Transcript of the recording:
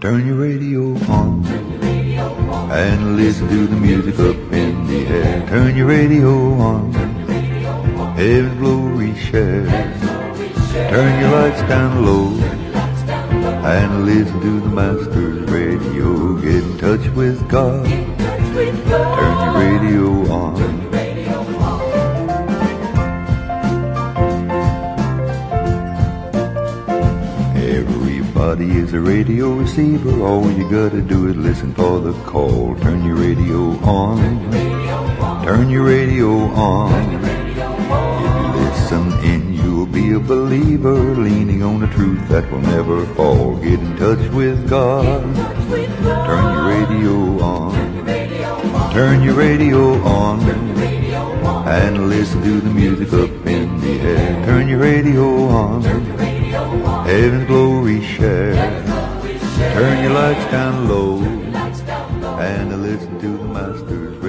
Turn your radio on and listen to the music up in the air. Turn your radio on, heaven's glory share. Turn your lights down low and listen to the Master's radio. Get in touch with God. Turn your radio on. Everybody is a radio receiver. All you gotta do is listen for the call. Turn your radio on. Turn your radio on. If you listen in, you'll be a believer, leaning on the truth that will never fall. Get in touch with God. Turn your radio on. Turn your radio on and listen to the music up in the air. Turn your radio on, heaven's glory share. Turn your lights down low and listen to the Master's radio.